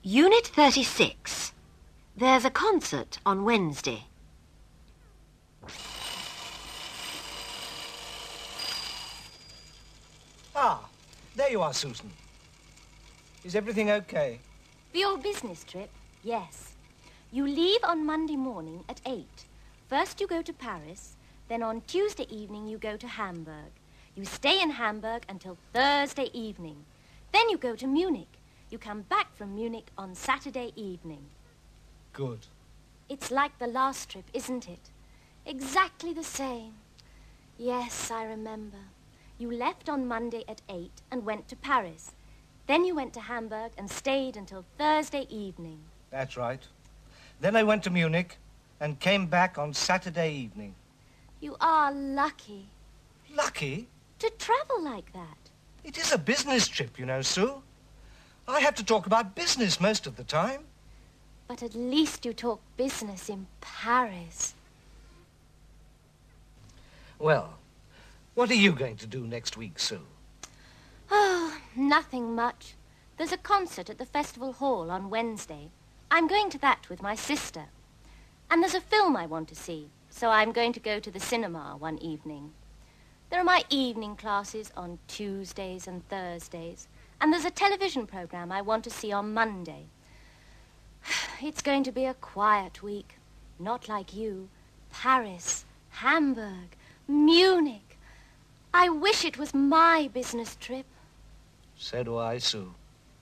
Unit 36. There's a concert on Wednesday. Ah, there you are, Susan. Is everything okay? For your business trip, yes. You leave on Monday morning at 8. First you go to Paris, then on Tuesday evening you go to Hamburg. You stay in Hamburg until Thursday evening. Then you go to Munich. You come back from Munich on Saturday evening. Good. It's like the last trip, isn't it? Exactly the same. Yes, I remember. You left on Monday at 8 and went to Paris. Then you went to Hamburg and stayed until Thursday evening. That's right. Then I went to Munich and came back on Saturday evening. You are lucky. Lucky? To travel like that. It is a business trip, you know, Sue. I have to talk about business most of the time. But at least you talk business in Paris. Well, what are you going to do next week, Sue? Oh, nothing much. There's a concert at the Festival Hall on Wednesday. I'm going to that with my sister. And there's a film I want to see, so I'm going to go to the cinema one evening. There are my evening classes on Tuesdays and Thursdays, and there's a television program I want to see on Monday. It's going to be a quiet week, not like you. Paris, Hamburg, Munich. I wish it was my business trip. So do I, Sue.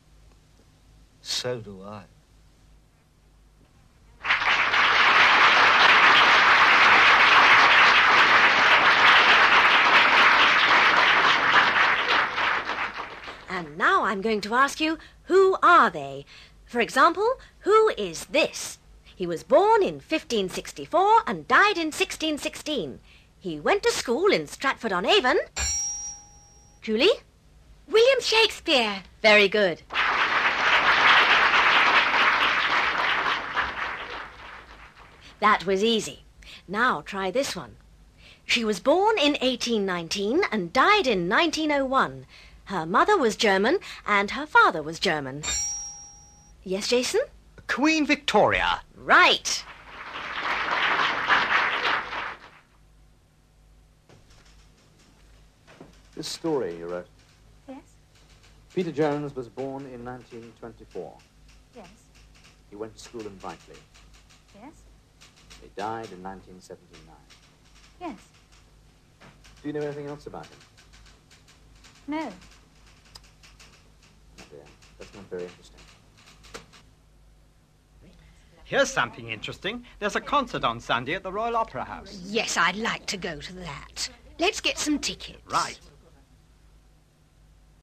So do I. And now I'm going to ask you, who are they? For example, who is this? He was born in 1564 and died in 1616. He went to school in Stratford-on-Avon. Julie? William Shakespeare. Very good. That was easy. Now try this one. She was born in 1819 and died in 1901. Her mother was German and her father was German. Yes, Jason? Queen Victoria. Right. This story you wrote. Yes? Peter Jones was born in 1924. Yes. He went to school in Brightly. Yes? He died in 1979. Yes. Do you know anything else about him? No. Oh dear, that's not very interesting. Here's something interesting. There's a concert on Sunday at the Royal Opera House. Yes, I'd like to go to that. Let's get some tickets. Right.